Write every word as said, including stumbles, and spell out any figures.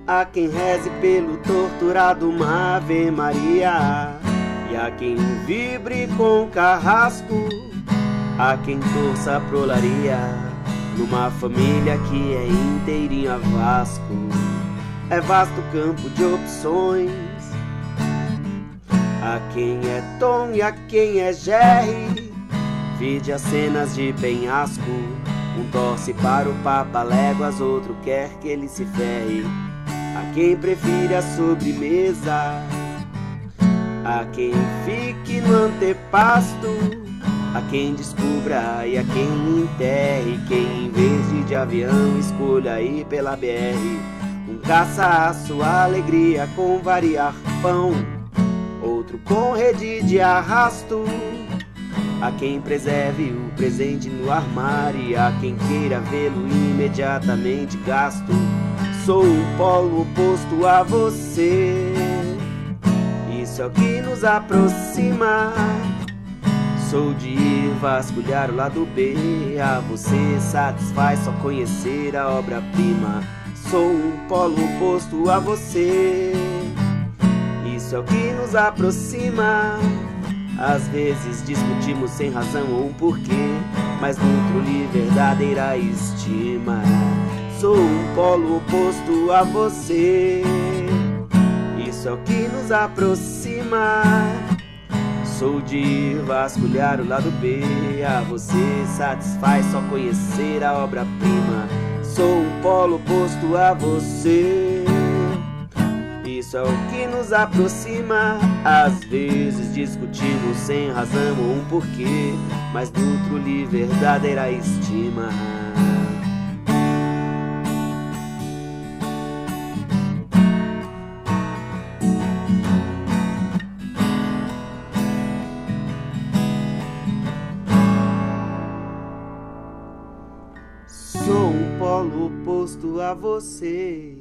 Há quem reze pelo torturado uma Ave Maria, e há quem vibre com carrasco, há quem torça pro Laria, numa família que é inteirinha Vasco. É vasto campo de opções, há quem é Tom e há quem é Jerry. Vide as cenas de penhasco, um torce para o Papaléguas, outro quer que ele se ferre. Há quem prefira a sobremesa, há quem fique no antepasto, há quem descubra e há quem enterre, quem em vez de, de avião escolha ir pela B R. Um caça a sua alegria com variar pão, outro com rede de arrasto. Há quem preserve o presente no armário e há quem queira vê-lo imediatamente gasto. Sou um polo oposto a você, isso é o que nos aproxima. Sou de ir vasculhar o lado B, a você satisfaz só conhecer a obra-prima. Sou um polo oposto a você, isso é o que nos aproxima. Às vezes discutimos sem razão ou um porquê, mas nutro-lhe verdadeira estima. Sou um polo oposto a você, isso é o que nos aproxima. Sou de ir vasculhar o lado B, a você satisfaz só conhecer a obra-prima. Sou um polo oposto a você, isso é o que nos aproxima. Às vezes discutimos sem razão ou um porquê, mas nutro-lhe verdadeira estima. Sou um polo oposto a você,